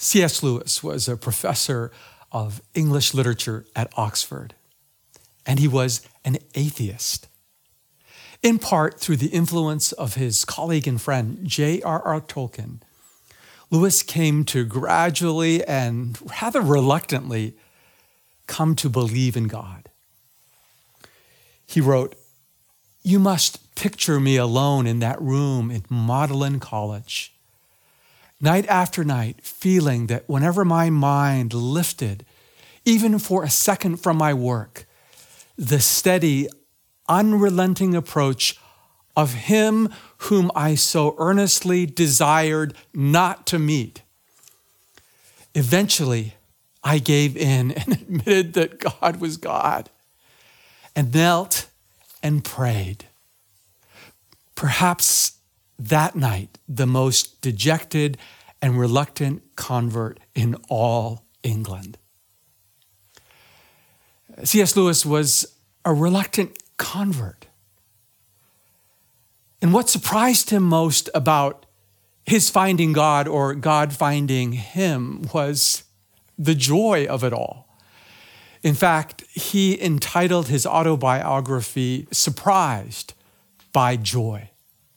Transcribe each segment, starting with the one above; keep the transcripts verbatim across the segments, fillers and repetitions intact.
C S Lewis was a professor of English literature at Oxford, and he was an atheist. In part through the influence of his colleague and friend, J R R Tolkien, Lewis came to gradually and rather reluctantly come to believe in God. He wrote, "You must picture me alone in that room in Magdalen College, night after night, feeling that whenever my mind lifted, even for a second from my work, the steady, unrelenting approach of him whom I so earnestly desired not to meet. Eventually, I gave in and admitted that God was God and knelt and prayed. Perhaps that night, the most dejected and reluctant convert in all England." C S Lewis was a reluctant convert. And what surprised him most about his finding God or God finding him was the joy of it all. In fact, he entitled his autobiography, "Surprised by Joy."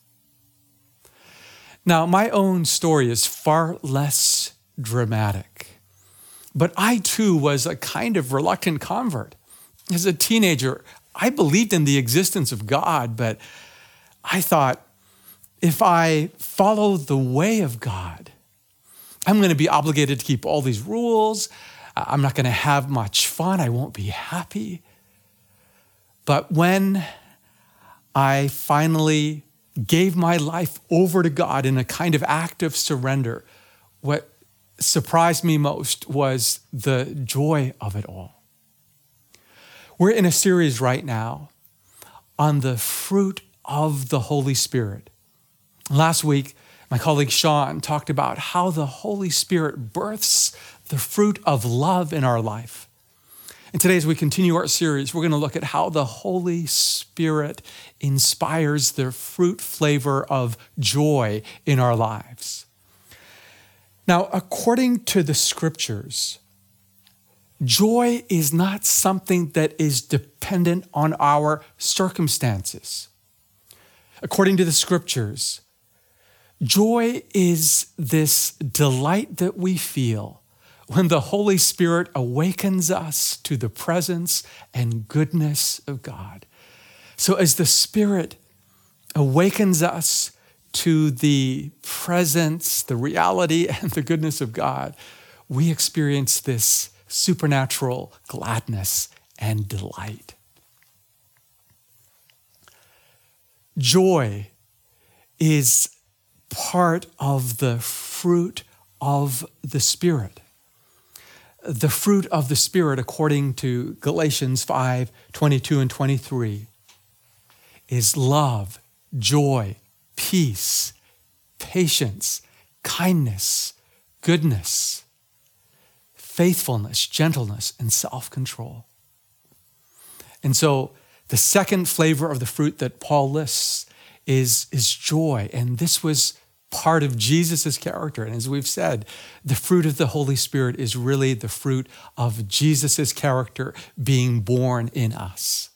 Now, my own story is far less dramatic, but I too was a kind of reluctant convert. As a teenager, I believed in the existence of God, but I thought, if I follow the way of God, I'm going to be obligated to keep all these rules. I'm not going to have much fun. I won't be happy. But when I finally gave my life over to God in a kind of act of surrender, what surprised me most was the joy of it all. We're in a series right now on the fruit of the Holy Spirit. Last week, my colleague Sean talked about how the Holy Spirit births the fruit of love in our life. And today, as we continue our series, we're going to look at how the Holy Spirit inspires the fruit flavor of joy in our lives. Now, according to the scriptures, joy is not something that is dependent on our circumstances. According to the scriptures, joy is this delight that we feel when the Holy Spirit awakens us to the presence and goodness of God. So as the Spirit awakens us to the presence, the reality, and the goodness of God, we experience this supernatural gladness and delight. Joy is part of the fruit of the Spirit. The fruit of the Spirit, according to Galatians five, twenty-two and twenty-three, is love, joy, peace, patience, kindness, goodness, faithfulness, gentleness, and self-control. And so the second flavor of the fruit that Paul lists is, is joy. And this was part of Jesus' character. And as we've said, the fruit of the Holy Spirit is really the fruit of Jesus' character being born in us.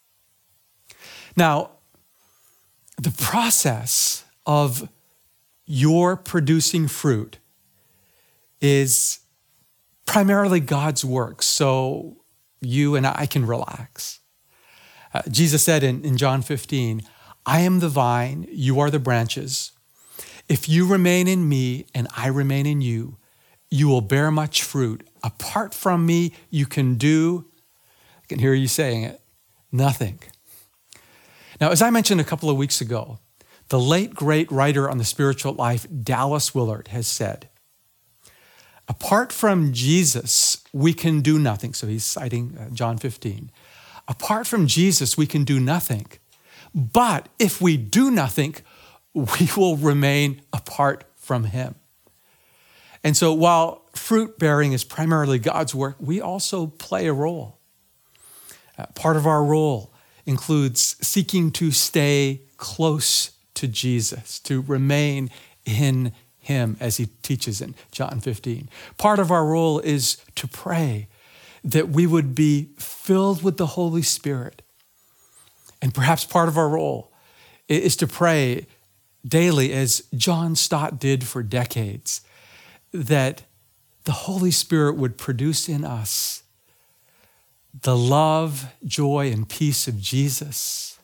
Now, the process of your producing fruit is primarily God's work, so you and I can relax. Uh, Jesus said in, in John fifteen, "I am the vine, you are the branches. If you remain in me and I remain in you, you will bear much fruit. Apart from me, you can do," I can hear you saying it, "nothing." Now, as I mentioned a couple of weeks ago, the late great writer on the spiritual life, Dallas Willard, has said, apart from Jesus, we can do nothing. So he's citing John fifteen. Apart from Jesus, we can do nothing. But if we do nothing, we will remain apart from him. And so while fruit bearing is primarily God's work, we also play a role. Uh, part of our role includes seeking to stay close to Jesus, to remain in him, as he teaches in John fifteen. Part of our role is to pray that we would be filled with the Holy Spirit. And perhaps part of our role is to pray daily, as John Stott did for decades, that the Holy Spirit would produce in us the love, joy, and peace of Jesus,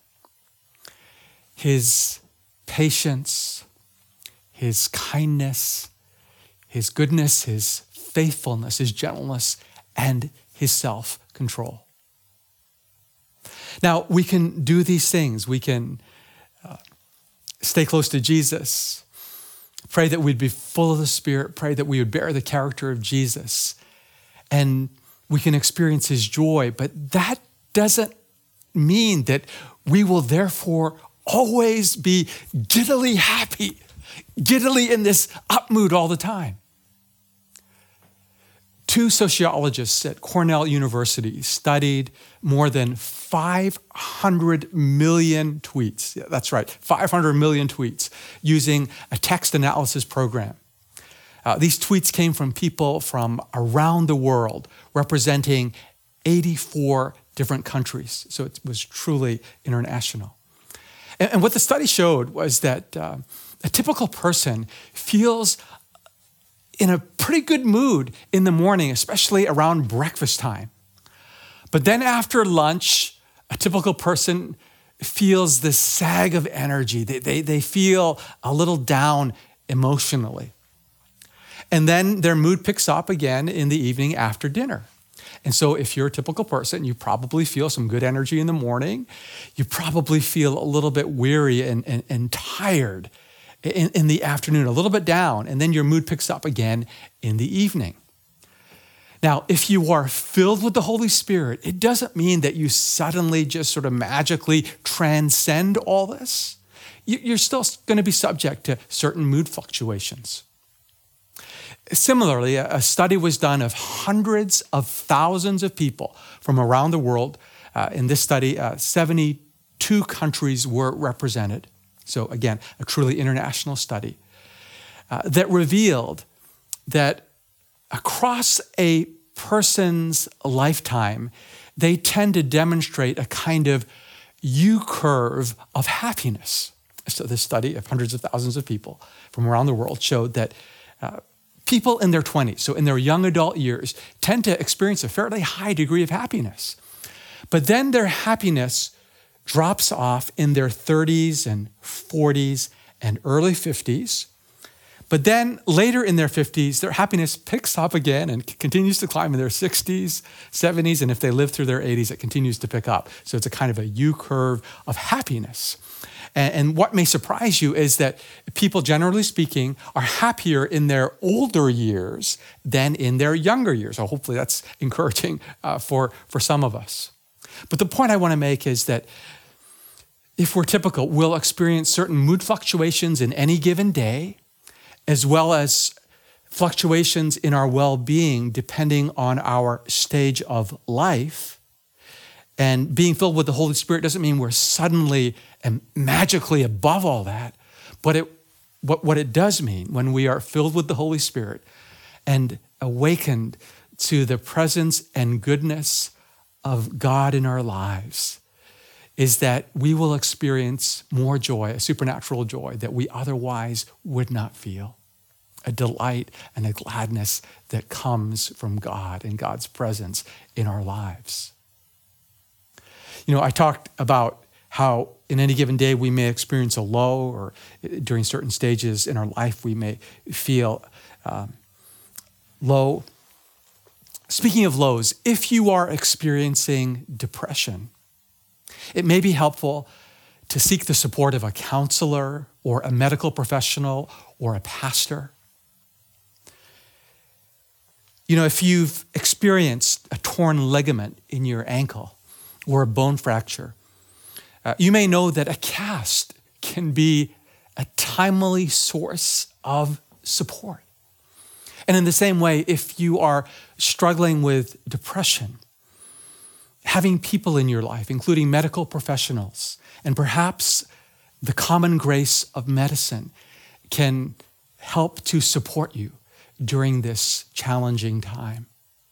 his patience, his kindness, his goodness, his faithfulness, his gentleness, and his self-control. Now, we can do these things. We can uh, stay close to Jesus, pray that we'd be full of the Spirit, pray that we would bear the character of Jesus, and we can experience his joy. But that doesn't mean that we will therefore always be giddily happy, giddily in this up mood all the time. Two sociologists at Cornell University studied more than five hundred million tweets. Yeah, that's right, five hundred million tweets using a text analysis program. Uh, these tweets came from people from around the world, representing eighty-four different countries. So it was truly international. And, and what the study showed was that uh, a typical person feels in a pretty good mood in the morning, especially around breakfast time. But then after lunch, a typical person feels this sag of energy. They, they, they feel a little down emotionally. And then their mood picks up again in the evening after dinner. And so if you're a typical person, you probably feel some good energy in the morning. You probably feel a little bit weary and, and, and tired In, in the afternoon, a little bit down, and then your mood picks up again in the evening. Now, if you are filled with the Holy Spirit, it doesn't mean that you suddenly just sort of magically transcend all this. You're still going to be subject to certain mood fluctuations. Similarly, a study was done of hundreds of thousands of people from around the world. Uh, in this study, uh, seventy-two countries were represented. So again, a truly international study uh, that revealed that across a person's lifetime, they tend to demonstrate a kind of U-curve of happiness. So this study of hundreds of thousands of people from around the world showed that uh, people in their twenties, so in their young adult years, tend to experience a fairly high degree of happiness. But then their happiness drops off in their thirties and forties and early fifties. But then later in their fifties, their happiness picks up again and continues to climb in their sixties, seventies, and if they live through their eighties, it continues to pick up. So it's a kind of a U-curve of happiness. And, and what may surprise you is that people, generally speaking, are happier in their older years than in their younger years. So hopefully that's encouraging uh, for, for some of us. But the point I want to make is that if we're typical, we'll experience certain mood fluctuations in any given day, as well as fluctuations in our well-being depending on our stage of life. And being filled with the Holy Spirit doesn't mean we're suddenly and magically above all that, but it, what, what it does mean when we are filled with the Holy Spirit and awakened to the presence and goodness of God in our lives is that we will experience more joy, a supernatural joy that we otherwise would not feel, a delight and a gladness that comes from God and God's presence in our lives. You know, I talked about how in any given day we may experience a low, or during certain stages in our life we may feel um, low. Speaking of lows, if you are experiencing depression, it may be helpful to seek the support of a counselor or a medical professional or a pastor. You know, if you've experienced a torn ligament in your ankle or a bone fracture, uh, you may know that a cast can be a timely source of support. And in the same way, if you are struggling with depression, having people in your life, including medical professionals, and perhaps the common grace of medicine, can help to support you during this challenging time.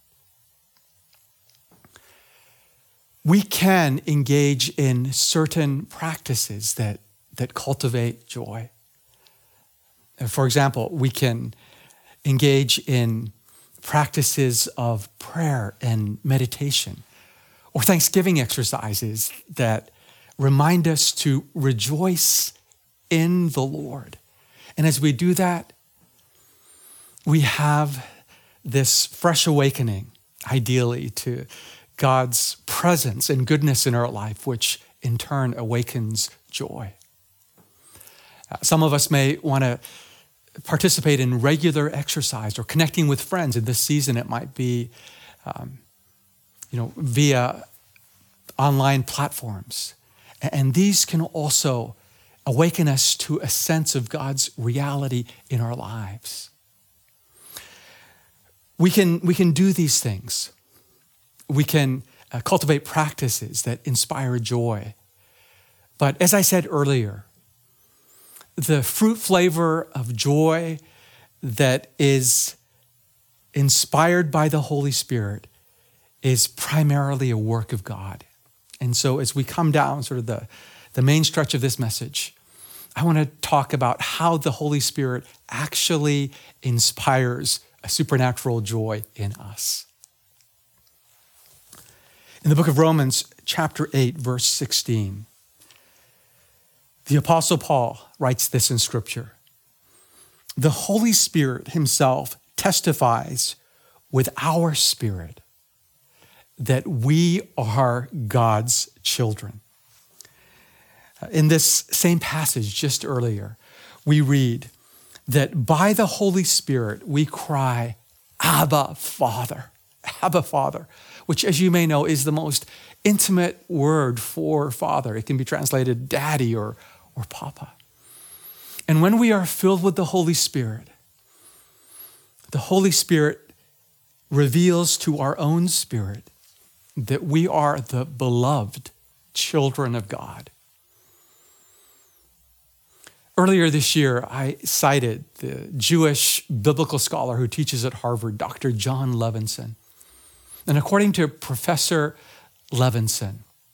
We can engage in certain practices that, that cultivate joy. For example, we can engage in practices of prayer and meditation, or thanksgiving exercises that remind us to rejoice in the Lord. And as we do that, we have this fresh awakening, ideally, to God's presence and goodness in our life, which in turn awakens joy. Uh, some of us may want to participate in regular exercise or connecting with friends. In this season, it might be, um, you know, via online platforms. And these can also awaken us to a sense of God's reality in our lives. We can, we can do these things. We can uh, cultivate practices that inspire joy. But as I said earlier, the fruit flavor of joy that is inspired by the Holy Spirit is primarily a work of God. And so as we come down sort of the, the main stretch of this message, I want to talk about how the Holy Spirit actually inspires a supernatural joy in us. In the book of Romans, chapter eight, verse sixteen, the Apostle Paul writes this in Scripture. The Holy Spirit himself testifies with our spirit that we are God's children. In this same passage just earlier, we read that by the Holy Spirit we cry, Abba, Father, Abba, Father, which, as you may know, is the most intimate word for father. It can be translated daddy or, or papa. And when we are filled with the Holy Spirit, the Holy Spirit reveals to our own spirit that we are the beloved children of God. Earlier this year, I cited the Jewish biblical scholar who teaches at Harvard, Doctor Jon Levenson. And according to Professor Levenson,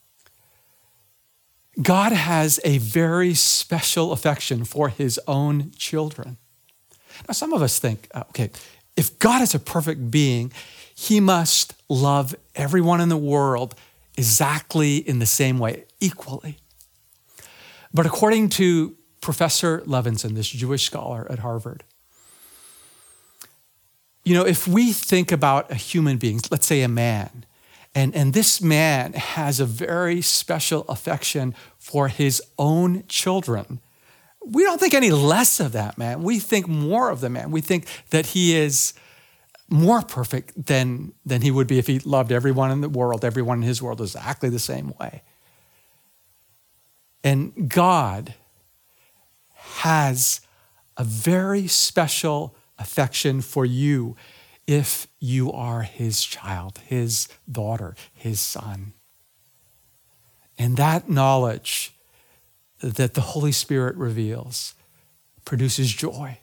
God has a very special affection for his own children. Now, some of us think, okay, if God is a perfect being, he must love everyone in the world exactly in the same way, equally. But according to Professor Levenson, this Jewish scholar at Harvard, you know, if we think about a human being, let's say a man, and, and this man has a very special affection for his own children, we don't think any less of that man. We think more of the man. We think that he is more perfect than, than he would be if he loved everyone in the world, everyone in his world exactly the same way. And God has a very special affection for you if you are his child, his daughter, his son. And that knowledge that the Holy Spirit reveals produces joy.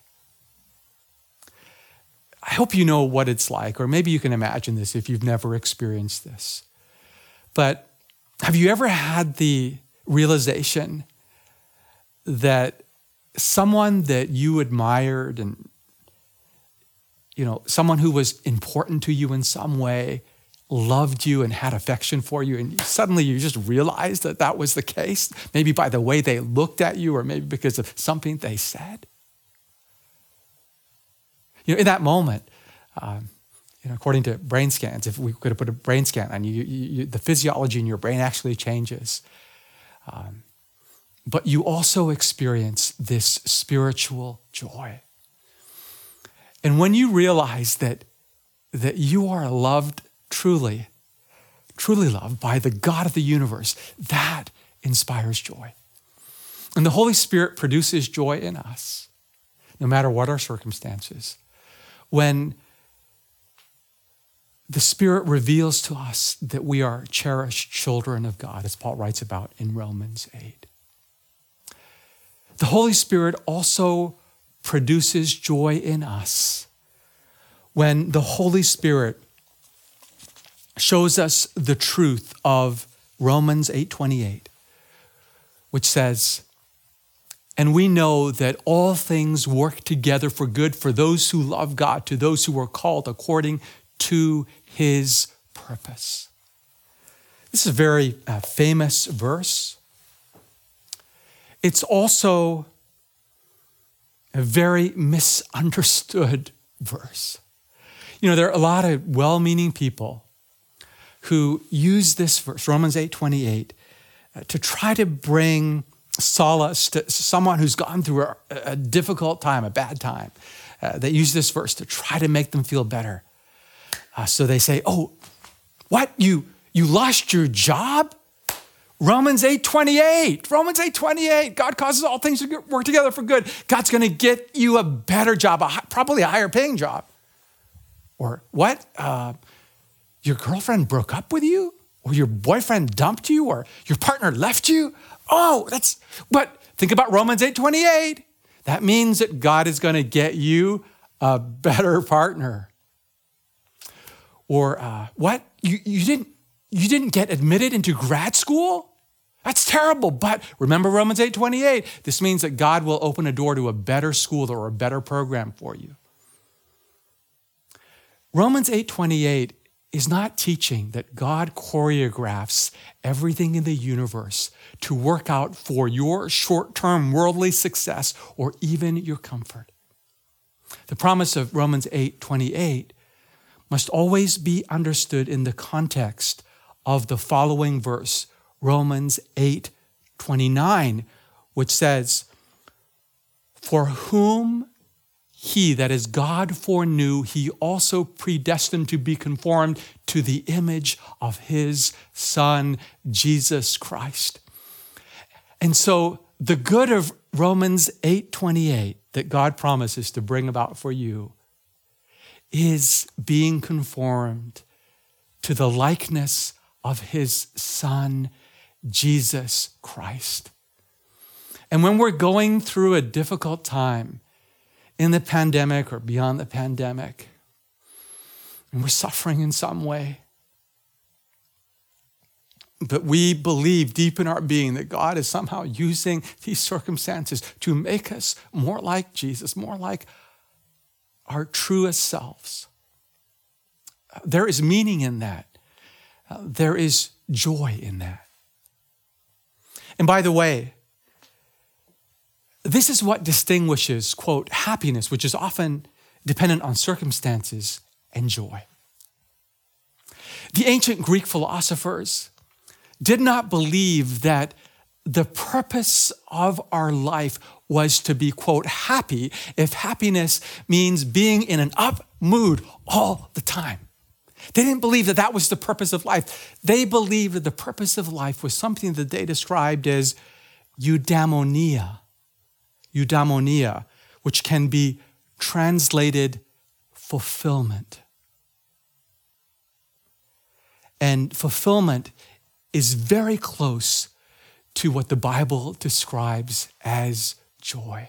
I hope you know what it's like, or maybe you can imagine this if you've never experienced this. But have you ever had the realization that someone that you admired and, you know, someone who was important to you in some way loved you and had affection for you, and suddenly you just realized that that was the case, maybe by the way they looked at you or maybe because of something they said? You know, in that moment, um, you know, according to brain scans, if we could have put a brain scan on you, you, you the physiology in your brain actually changes. Um, but you also experience this spiritual joy. And when you realize that, that you are loved truly, truly loved by the God of the universe, that inspires joy. And the Holy Spirit produces joy in us, no matter what our circumstances. When the Spirit reveals to us that we are cherished children of God, as Paul writes about in Romans eight. The Holy Spirit also produces joy in us when the Holy Spirit shows us the truth of Romans eight twenty-eight, which says, "And we know that all things work together for good for those who love God, to those who are called according to his purpose." This is a very uh, famous verse. It's also a very misunderstood verse. You know, there are a lot of well-meaning people who use this verse, Romans eight twenty-eight, uh, to try to bring solace to someone who's gone through a, a difficult time, a bad time. Uh, they use this verse to try to make them feel better. Uh, so they say, "Oh, what? You you lost your job? Romans eight twenty-eight. Romans eight twenty-eight. God causes all things to work together for good. God's going to get you a better job, a, probably a higher paying job." Or what? Uh, your girlfriend broke up with you? Or your boyfriend dumped you? Or your partner left you? Oh, that's, but think about Romans eight twenty-eight. That means that God is going to get you a better partner. Or uh, what? You, you didn't you didn't get admitted into grad school? That's terrible. But remember Romans eight twenty-eight. This means that God will open a door to a better school or a better program for you. Romans eight twenty-eight is not teaching that God choreographs everything in the universe to work out for your short-term worldly success or even your comfort. The promise of Romans eight twenty-eight must always be understood in the context of the following verse, Romans eight twenty-nine, which says, "For whom he," that is God, "foreknew, he also predestined to be conformed to the image of his Son, Jesus Christ." And so the good of Romans eight twenty-eight that God promises to bring about for you is being conformed to the likeness of his Son, Jesus Christ. And when we're going through a difficult time in the pandemic or beyond the pandemic, and we're suffering in some way, but we believe deep in our being that God is somehow using these circumstances to make us more like Jesus, more like our truest selves. There is meaning in that. Uh, there is joy in that. And by the way, this is what distinguishes, quote, happiness, which is often dependent on circumstances, and joy. The ancient Greek philosophers did not believe that the purpose of our life was to be, quote, happy if happiness means being in an up mood all the time. They didn't believe that that was the purpose of life. They believed that the purpose of life was something that they described as eudaimonia. Eudaimonia, which can be translated fulfillment. And fulfillment is very close to what the Bible describes as joy.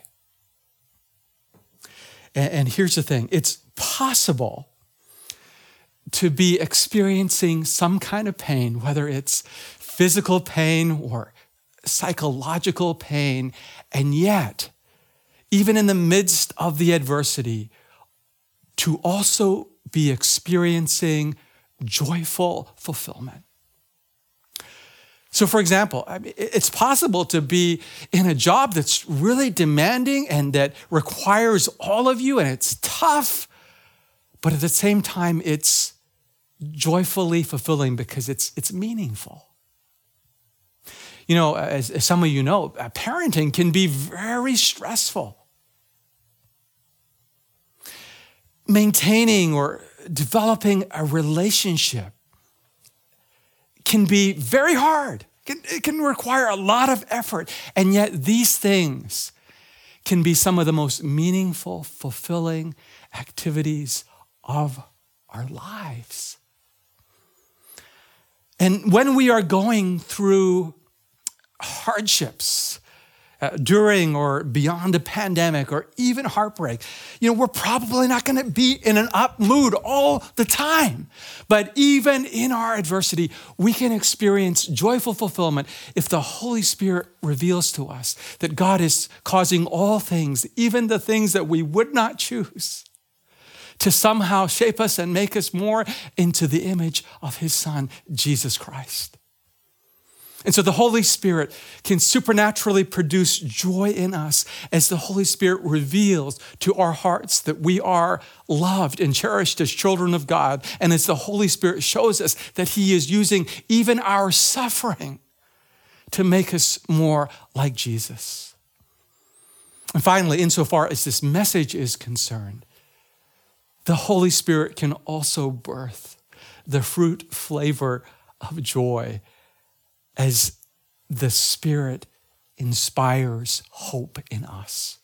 And here's the thing, it's possible to be experiencing some kind of pain, whether it's physical pain or psychological pain, and yet, even in the midst of the adversity, to also be experiencing joyful fulfillment. So for example, I mean, it's possible to be in a job that's really demanding and that requires all of you, and it's tough, but at the same time, it's joyfully fulfilling because it's, it's meaningful. You know, as, as some of you know, parenting can be very stressful. Maintaining or developing a relationship can be very hard. It can require a lot of effort. And yet these things can be some of the most meaningful, fulfilling activities of our lives. And when we are going through hardships, uh, during or beyond a pandemic or even heartbreak, you know, we're probably not going to be in an up mood all the time. But even in our adversity, we can experience joyful fulfillment if the Holy Spirit reveals to us that God is causing all things, even the things that we would not choose, to somehow shape us and make us more into the image of his Son, Jesus Christ. And so the Holy Spirit can supernaturally produce joy in us as the Holy Spirit reveals to our hearts that we are loved and cherished as children of God. And as the Holy Spirit shows us that he is using even our suffering to make us more like Jesus. And finally, insofar as this message is concerned, the Holy Spirit can also birth the fruit flavor of joy as the Spirit inspires hope in us.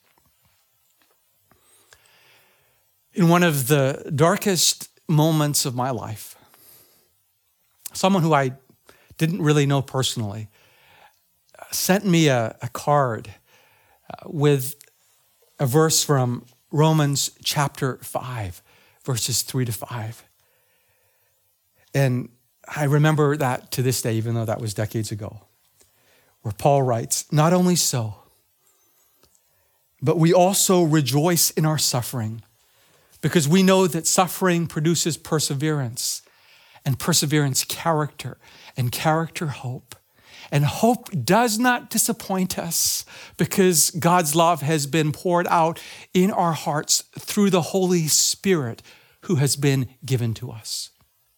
In one of the darkest moments of my life, someone who I didn't really know personally sent me a, a card with a verse from Romans chapter five, verses three to five. And I remember that to this day, even though that was decades ago, where Paul writes, "Not only so, but we also rejoice in our suffering, because we know that suffering produces perseverance, and perseverance, character, and character, hope. And hope does not disappoint us, because God's love has been poured out in our hearts through the Holy Spirit who has been given to us."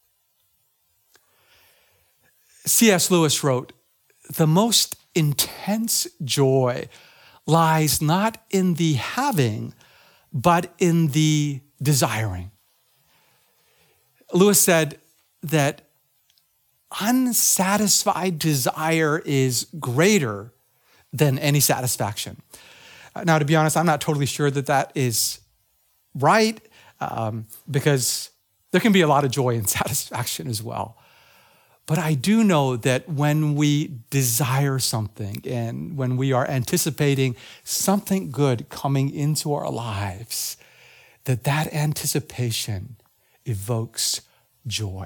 C S Lewis wrote, "The most intense joy lies not in the having, but in the desiring." Lewis said that unsatisfied desire is greater than any satisfaction. Now, to be honest, I'm not totally sure that that is right, um, because there can be a lot of joy and satisfaction as well. But I do know that when we desire something and when we are anticipating something good coming into our lives, that that anticipation evokes joy.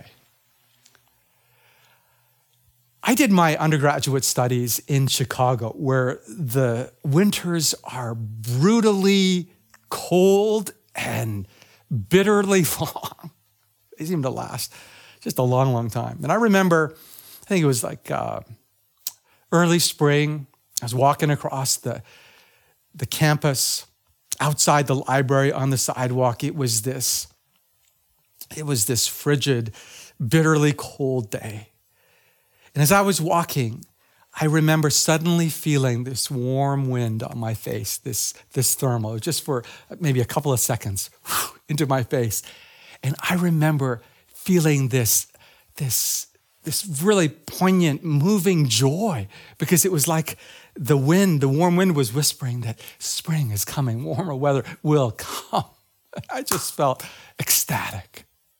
I did my undergraduate studies in Chicago, where the winters are brutally cold and bitterly long. They seem to last just a long, long time. And I remember, I think it was like uh, early spring. I was walking across the, the campus outside the library on the sidewalk. It was this, it was this frigid, bitterly cold day. And as I was walking, I remember suddenly feeling this warm wind on my face, this, this thermal, just for maybe a couple of seconds, whew, into my face. And I remember feeling this, this, this really poignant, moving joy, because it was like the wind, the warm wind was whispering that spring is coming, warmer weather will come. I just felt ecstatic.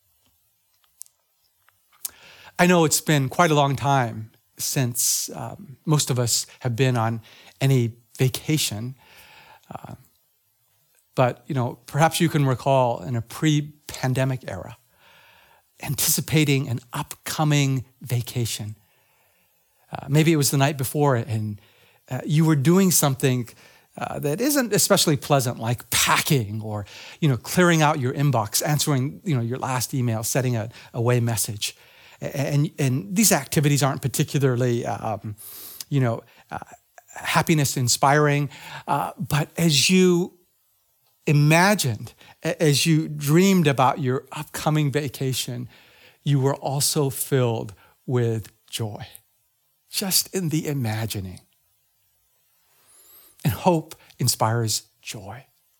I know it's been quite a long time since um, most of us have been on any vacation, uh, but you know, perhaps you can recall in a pre-pandemic era, anticipating an upcoming vacation. Uh, maybe it was the night before and uh, you were doing something uh, that isn't especially pleasant, like packing or, you know, clearing out your inbox, answering, you know, your last email, setting a away message. And, and these activities aren't particularly, um, you know, uh, happiness inspiring, uh, but as you imagined, as you dreamed about your upcoming vacation, you were also filled with joy, just in the imagining. And hope inspires joy.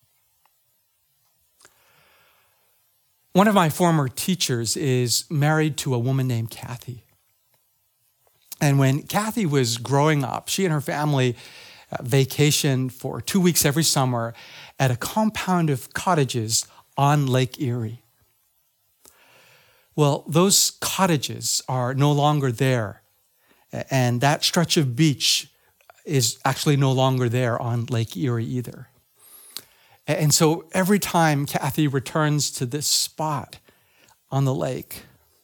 One of my former teachers is married to a woman named Kathy. And when Kathy was growing up, she and her family uh, vacationed for two weeks every summer at a compound of cottages on Lake Erie. Well, those cottages are no longer there. And that stretch of beach is actually no longer there on Lake Erie either. And so every time Kathy returns to this spot on the lake,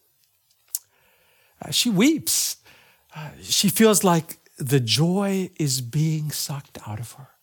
uh, she weeps. Uh, she feels like the joy is being sucked out of her.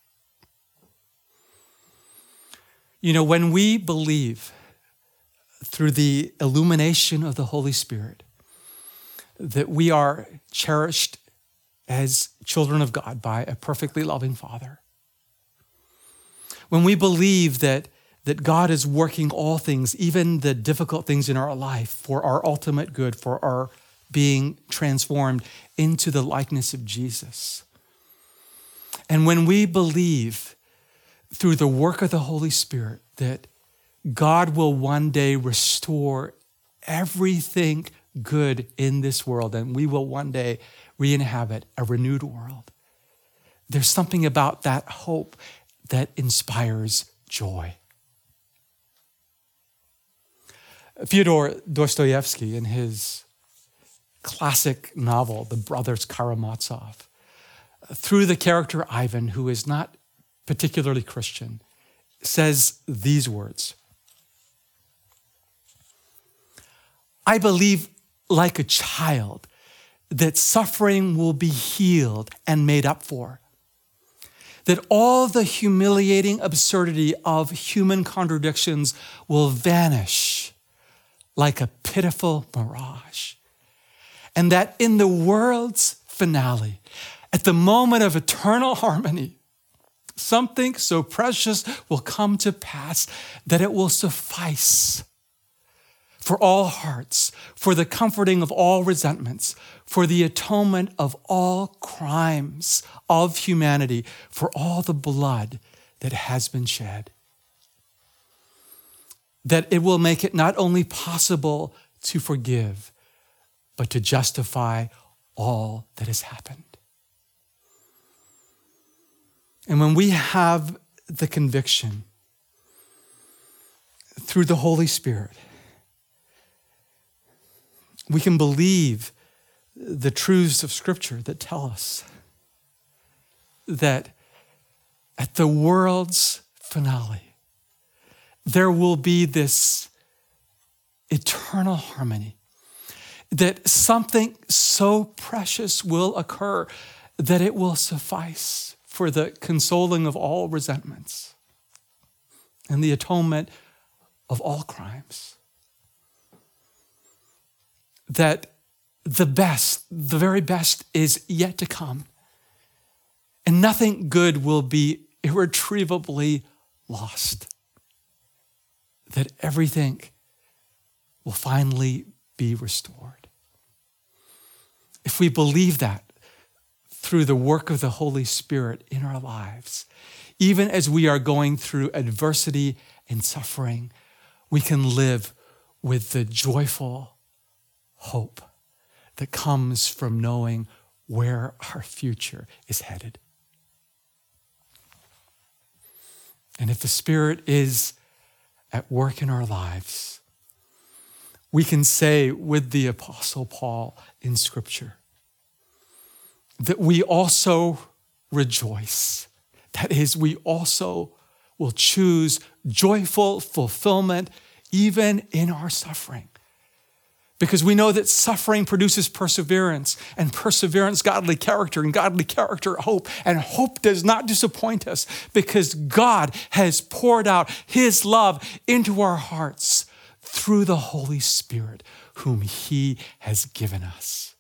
You know, when we believe through the illumination of the Holy Spirit that we are cherished as children of God by a perfectly loving Father, when we believe that, that God is working all things, even the difficult things in our life, for our ultimate good, for our being transformed into the likeness of Jesus. And when we believe through the work of the Holy Spirit that God will one day restore everything good in this world and we will one day re-inhabit a renewed world, there's something about that hope that inspires joy. Fyodor Dostoevsky, in his classic novel, The Brothers Karamazov, through the character Ivan, who is not particularly Christian, says these words: I believe like a child that suffering will be healed and made up for, that all the humiliating absurdity of human contradictions will vanish like a pitiful mirage, and that in the world's finale, at the moment of eternal harmony, something so precious will come to pass that it will suffice for all hearts, for the comforting of all resentments, for the atonement of all crimes of humanity, for all the blood that has been shed. That it will make it not only possible to forgive, but to justify all that has happened. And when we have the conviction through the Holy Spirit, we can believe the truths of Scripture that tell us that at the world's finale, there will be this eternal harmony, that something so precious will occur that it will suffice for the consoling of all resentments and the atonement of all crimes. That the best, the very best is yet to come, and nothing good will be irretrievably lost. That everything will finally be restored. If we believe that through the work of the Holy Spirit in our lives, even as we are going through adversity and suffering, we can live with the joyful hope that comes from knowing where our future is headed. And if the Spirit is at work in our lives, we can say with the Apostle Paul in Scripture that we also rejoice. That is, we also will choose joyful fulfillment even in our suffering. Because we know that suffering produces perseverance, and perseverance, godly character, and godly character, hope. And hope does not disappoint us because God has poured out his love into our hearts through the Holy Spirit, whom he has given us.